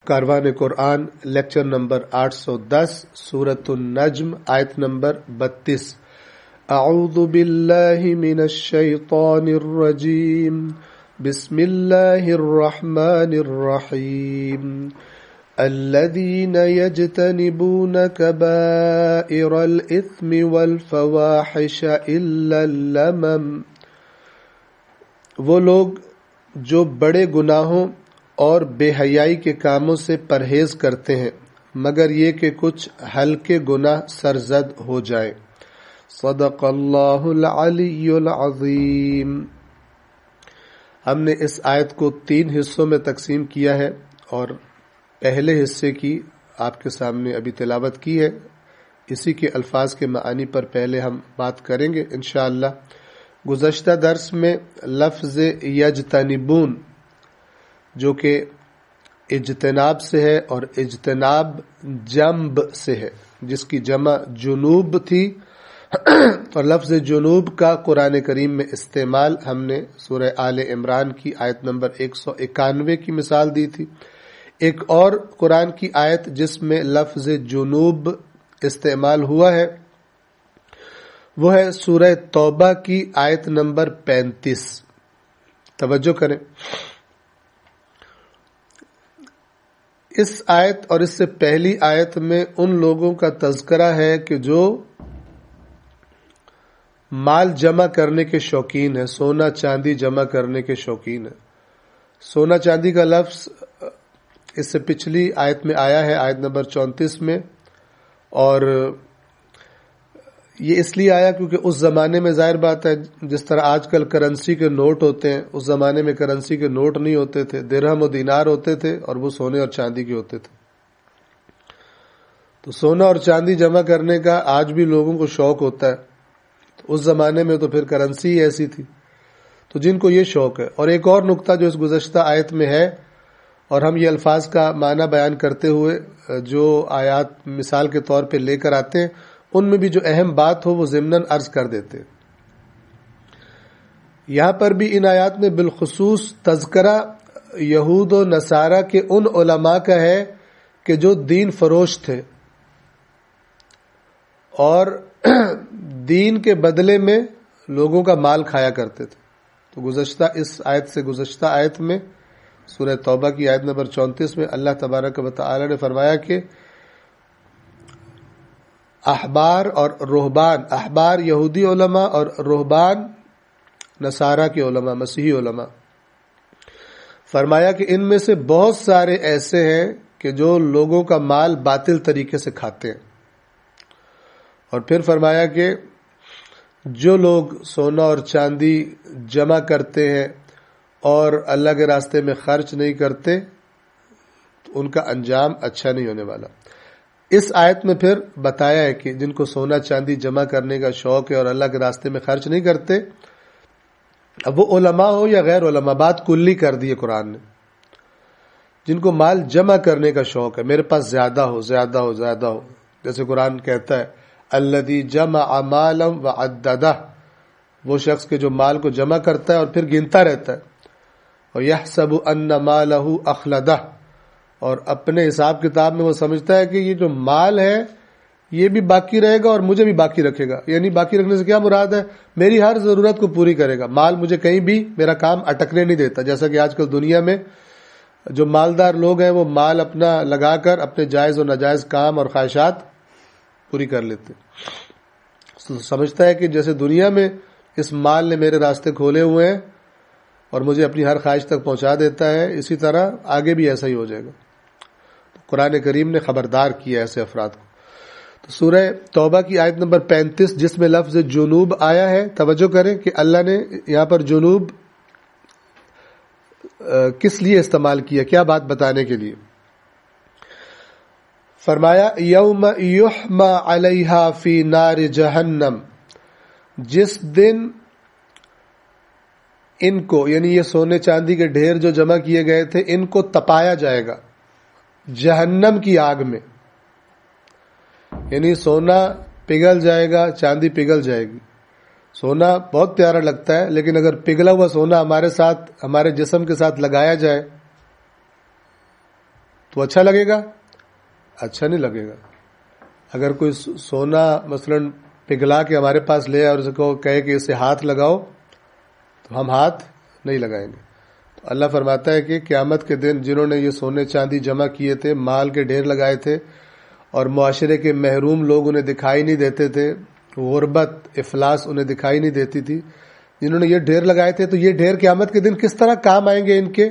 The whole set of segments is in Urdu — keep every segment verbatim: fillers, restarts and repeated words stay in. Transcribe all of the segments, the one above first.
کاروان قرآن لیکچر نمبر آٹھ سو دس سورۃ النجم آیت نمبر بتیس. اعوذ باللہ من الشیطان الرجیم بسم اللہ الرحمن الرحیم. الذین یجتنبون کبائر الاثم والفواحش الا اللمم. وہ لوگ جو بڑے گناہوں اور بے حیائی کے کاموں سے پرہیز کرتے ہیں مگر یہ کہ کچھ ہلکے گناہ سرزد ہو جائیں. صدق اللہ العلی العظیم. ہم نے اس آیت کو تین حصوں میں تقسیم کیا ہے اور پہلے حصے کی آپ کے سامنے ابھی تلاوت کی ہے. اسی کے الفاظ کے معانی پر پہلے ہم بات کریں گے انشاءاللہ. گزشتہ درس میں لفظ یجتنبون جو کہ اجتناب سے ہے اور اجتناب جنب سے ہے جس کی جمع جنوب تھی اور لفظ جنوب کا قرآن کریم میں استعمال ہم نے سورہ آل عمران کی آیت نمبر ایک سو اکانوے کی مثال دی تھی. ایک اور قرآن کی آیت جس میں لفظ جنوب استعمال ہوا ہے وہ ہے سورہ توبہ کی آیت نمبر پینتیس. توجہ کریں. اس آیت اور اس سے پہلی آیت میں ان لوگوں کا تذکرہ ہے کہ جو مال جمع کرنے کے شوقین ہے، سونا چاندی جمع کرنے کے شوقین ہے. سونا چاندی کا لفظ اس سے پچھلی آیت میں آیا ہے آیت نمبر چونتیس میں، اور یہ اس لیے آیا کیونکہ اس زمانے میں ظاہر بات ہے جس طرح آج کل کرنسی کے نوٹ ہوتے ہیں، اس زمانے میں کرنسی کے نوٹ نہیں ہوتے تھے، درہم و دینار ہوتے تھے اور وہ سونے اور چاندی کے ہوتے تھے. تو سونا اور چاندی جمع کرنے کا آج بھی لوگوں کو شوق ہوتا ہے. تو اس زمانے میں تو پھر کرنسی ہی ایسی تھی تو جن کو یہ شوق ہے. اور ایک اور نقطہ جو اس گزشتہ آیت میں ہے اور ہم یہ الفاظ کا معنی بیان کرتے ہوئے جو آیات مثال کے طور پہ لے کر آتے ہیں ان میں بھی جو اہم بات ہو وہ ضمناً عرض کر دیتے. یہاں پر بھی ان آیات میں بالخصوص تذکرہ یہود و نصارہ کے ان علماء کا ہے کہ جو دین فروش تھے اور دین کے بدلے میں لوگوں کا مال کھایا کرتے تھے. تو گزشتہ اس آیت سے گزشتہ آیت میں سورہ توبہ کی آیت نمبر چونتیس میں اللہ تبارک و تعالی نے فرمایا کہ احبار اور رہبان، احبار یہودی علماء اور رہبان نصارہ کے علماء، مسیحی علماء، فرمایا کہ ان میں سے بہت سارے ایسے ہیں کہ جو لوگوں کا مال باطل طریقے سے کھاتے ہیں. اور پھر فرمایا کہ جو لوگ سونا اور چاندی جمع کرتے ہیں اور اللہ کے راستے میں خرچ نہیں کرتے تو ان کا انجام اچھا نہیں ہونے والا. اس آیت میں پھر بتایا ہے کہ جن کو سونا چاندی جمع کرنے کا شوق ہے اور اللہ کے راستے میں خرچ نہیں کرتے، اب وہ علماء ہو یا غیر علماء، بات کلی کر دی ہے قرآن نے. جن کو مال جمع کرنے کا شوق ہے، میرے پاس زیادہ ہو زیادہ ہو زیادہ ہو، جیسے قرآن کہتا ہے الذی جمع مالا وعددہ، وہ شخص کے جو مال کو جمع کرتا ہے اور پھر گنتا رہتا ہے. اور یحسب ان مالہ اخلدہ، اور اپنے حساب کتاب میں وہ سمجھتا ہے کہ یہ جو مال ہے یہ بھی باقی رہے گا اور مجھے بھی باقی رکھے گا. یعنی باقی رکھنے سے کیا مراد ہے؟ میری ہر ضرورت کو پوری کرے گا. مال مجھے کہیں بھی میرا کام اٹکنے نہیں دیتا. جیسا کہ آج کل دنیا میں جو مالدار لوگ ہیں وہ مال اپنا لگا کر اپنے جائز اور ناجائز کام اور خواہشات پوری کر لیتے. سمجھتا ہے کہ جیسے دنیا میں اس مال نے میرے راستے کھولے ہوئے ہیں اور مجھے اپنی ہر خواہش تک پہنچا دیتا ہے، اسی طرح آگے بھی ایسا ہی ہو جائے گا. قرآن کریم نے خبردار کیا ایسے افراد کو. تو سورہ توبہ کی آیت نمبر پینتیس جس میں لفظ جنوب آیا ہے، توجہ کریں کہ اللہ نے یہاں پر جنوب کس لیے استعمال کیا، کیا بات بتانے کے لیے. فرمایا یوم یحما علیہا فی نار جہنم، جس دن ان کو، یعنی یہ سونے چاندی کے ڈھیر جو جمع کیے گئے تھے، ان کو تپایا جائے گا جہنم کی آگ میں. یعنی سونا پگھل جائے گا، چاندی پگھل جائے گی. سونا بہت پیارا لگتا ہے لیکن اگر پگھلا ہوا سونا ہمارے ساتھ، ہمارے جسم کے ساتھ لگایا جائے تو اچھا لگے گا؟ اچھا نہیں لگے گا. اگر کوئی سونا مثلاً پگھلا کے ہمارے پاس لے اور اس کو کہے کہ اسے ہاتھ لگاؤ تو ہم ہاتھ نہیں لگائیں گے. تو اللہ فرماتا ہے کہ قیامت کے دن جنہوں نے یہ سونے چاندی جمع کیے تھے، مال کے ڈھیر لگائے تھے اور معاشرے کے محروم لوگ انہیں دکھائی نہیں دیتے تھے، غربت افلاس انہیں دکھائی نہیں دیتی تھی، جنہوں نے یہ ڈھیر لگائے تھے، تو یہ ڈھیر قیامت کے دن کس طرح کام آئیں گے ان کے؟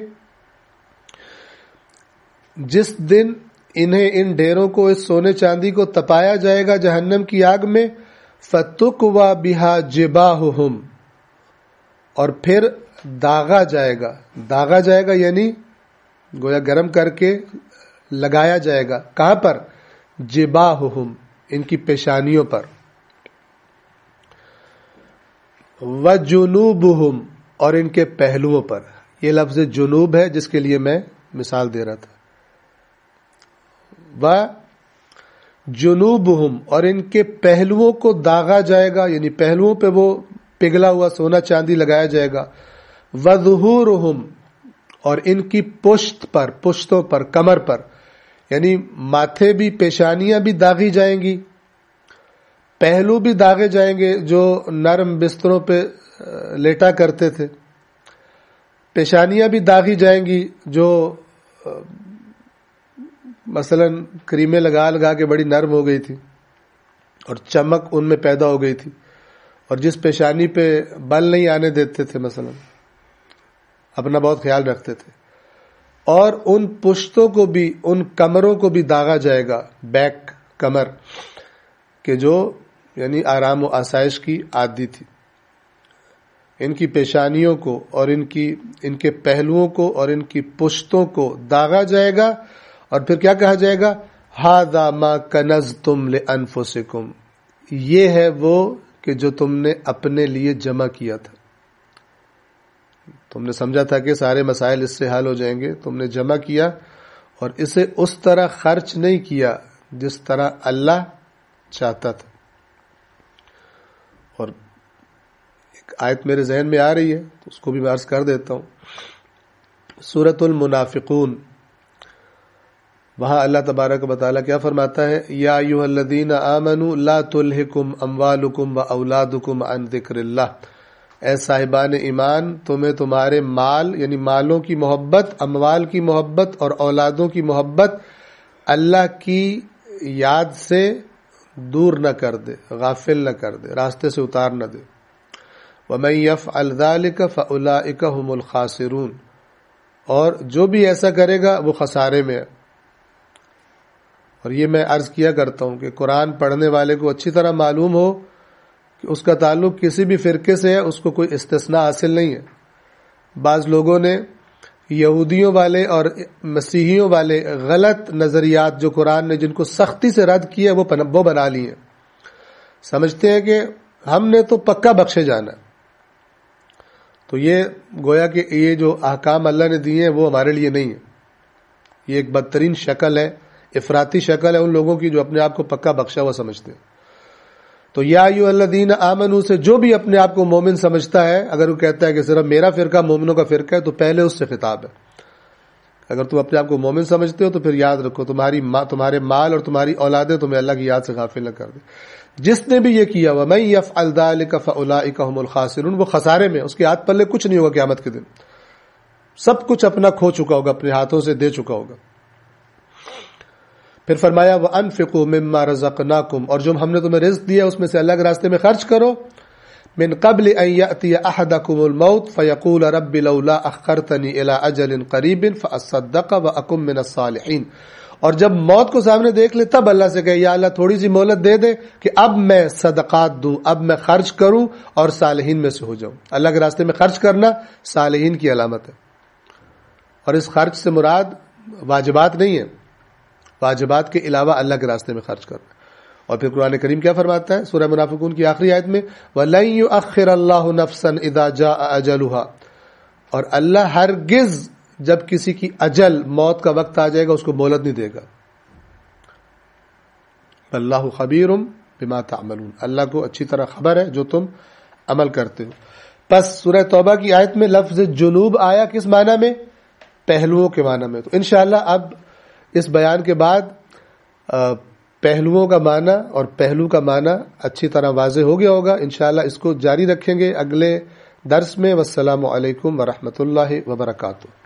جس دن انہیں ان ڈھیروں کو، اس سونے چاندی کو تپایا جائے گا جہنم کی آگ میں، فَتُقْوَى بِهَا جِبَاهُهُمْ، اور پھر داغا جائے گا. داغا جائے گا یعنی گویا گرم کر کے لگایا جائے گا. کہاں پر؟ جباہہم، ان کی پیشانیوں پر. وجنوبہم، اور ان کے پہلوؤں پر. یہ لفظ جنوب ہے جس کے لیے میں مثال دے رہا تھا. وجنوبہم، اور ان کے پہلوؤں کو داغا جائے گا، یعنی پہلوؤں پہ وہ پگھلا ہوا سونا چاندی لگایا جائے گا. وظہورہم، اور ان کی پشت پر، پشتوں پر، کمر پر، یعنی ماتھے بھی، پیشانیاں بھی داغی جائیں گی، پہلو بھی داغے جائیں گے جو نرم بستروں پہ لیٹا کرتے تھے، پیشانیاں بھی داغی جائیں گی جو مثلا کریمیں لگا لگا کے بڑی نرم ہو گئی تھی اور چمک ان میں پیدا ہو گئی تھی، اور جس پیشانی پہ بل نہیں آنے دیتے تھے، مثلا اپنا بہت خیال رکھتے تھے. اور ان پشتوں کو بھی، ان کمروں کو بھی داغا جائے گا، بیک کمر کہ جو یعنی آرام و آسائش کی عادی تھی. ان کی پیشانیوں کو اور ان کی ان کے پہلوؤں کو اور ان کی پشتوں کو داغا جائے گا. اور پھر کیا کہا جائے گا؟ ھذا ما کنزتم لانفسکم، یہ ہے وہ کہ جو تم نے اپنے لیے جمع کیا تھا. تم نے سمجھا تھا کہ سارے مسائل اس سے حل ہو جائیں گے، تم نے جمع کیا اور اسے اس طرح خرچ نہیں کیا جس طرح اللہ چاہتا تھا. اور ایک آیت میرے ذہن میں آ رہی ہے تو اس کو بھی میں عرض کر دیتا ہوں. سورۃ المنافقون، وہاں اللہ تبارک و تعالیٰ کیا فرماتا ہے؟ یا ایھا الذین آمنوا لا تلھکم اموالکم واولادکم عن ذکر اللہ، اے صاحبان ایمان، تمہیں تمہارے مال یعنی مالوں کی محبت، اموال کی محبت اور اولادوں کی محبت اللہ کی یاد سے دور نہ کر دے، غافل نہ کر دے، راستے سے اتار نہ دے. وَمَن يَفْعَلْ ذَلِكَ فَأُولَٰئِكَ هُمُ الْخَاسِرُونَ، اور جو بھی ایسا کرے گا وہ خسارے میں ہے. اور یہ میں عرض کیا کرتا ہوں کہ قرآن پڑھنے والے کو اچھی طرح معلوم ہو کہ اس کا تعلق کسی بھی فرقے سے ہے، اس کو کوئی استثناء حاصل نہیں ہے. بعض لوگوں نے یہودیوں والے اور مسیحیوں والے غلط نظریات جو قرآن نے جن کو سختی سے رد کیا وہ وہ بنا لی ہیں. سمجھتے ہیں کہ ہم نے تو پکا بخشے جانا. تو یہ گویا کہ یہ جو احکام اللہ نے دیے ہیں وہ ہمارے لیے نہیں ہے. یہ ایک بدترین شکل ہے، افراطی شکل ہے ان لوگوں کی جو اپنے آپ کو پکا بخشا ہوا سمجھتے ہیں. تو یا ایھا الذین آمنوا سے جو بھی اپنے آپ کو مومن سمجھتا ہے، اگر وہ کہتا ہے کہ صرف میرا فرقہ مومنوں کا فرقہ ہے، تو پہلے اس سے خطاب ہے. اگر تم اپنے آپ کو مومن سمجھتے ہو تو پھر یاد رکھو تمہاری ماں، تمہارے مال اور تمہاری اولادیں تمہیں اللہ کی یاد سے غافل نہ کر دے. جس نے بھی یہ کیا وَمَن يَفْعَلْ ذَلِكَ فَأُولَٰئِكَ هُمُ الْخَاسِرُونَ، وہ خسارے میں، اس کے ہاتھ پلے کچھ نہیں ہوگا قیامت کے دن. سب کچھ اپنا کھو چکا ہوگا، اپنے ہاتھوں سے دے چکا ہوگا. پھر فرمایا وَأَنفِقُوا مِمَّا رَزَقْنَاكُمْ، اور جو ہم نے تمہیں رزق دیا اس میں سے اللہ کے راستے میں خرچ کرو. مِن قَبْلِ أَن يَأْتِيَ أَحَدَكُمُ الْمَوْتُ فَيَقُولَ رَبِّ لَوْلَا أَخَّرْتَنِي إِلَىٰ أَجَلٍ قَرِيبٍ فَأَصَّدَّقَ وَأَكُن مِّنَ الصَّالِحِينَ. اور جب موت کو سامنے دیکھ لے تب اللہ سے کہے یا اللہ تھوڑی سی مہلت دے دے کہ اب میں صدقات دوں، اب میں خرچ کروں اور صالحین میں سے ہو جاؤں. اللہ کے راستے میں خرچ کرنا صالحین کی علامت ہے. اور اس خرچ سے مراد واجبات نہیں ہے، واجبات کے علاوہ اللہ کے راستے میں خرچ کرنا. اور پھر قرآن کریم کیا فرماتا ہے سورہ منافقون کی آخری آیت میں وَلَن يُؤَخِّرَ اللَّهُ نَفْسًا إِذَا جَاءَ أَجَلُهَا، اور اللہ ہرگز جب کسی کی اجل موت کا وقت آ جائے گا اس کو مہلت نہیں دے گا. اللہ خبیر بما تعملون، اللہ کو اچھی طرح خبر ہے جو تم عمل کرتے ہو. پس سورہ توبہ کی آیت میں لفظ جنوب آیا کس معنی میں؟ پہلوؤں کے معنی میں. تو انشاءاللہ اب اس بیان کے بعد پہلوؤں کا معنی اور پہلو کا معنی اچھی طرح واضح ہو گیا ہوگا. انشاءاللہ اس کو جاری رکھیں گے اگلے درس میں. والسلام علیکم ورحمۃ اللہ وبرکاتہ.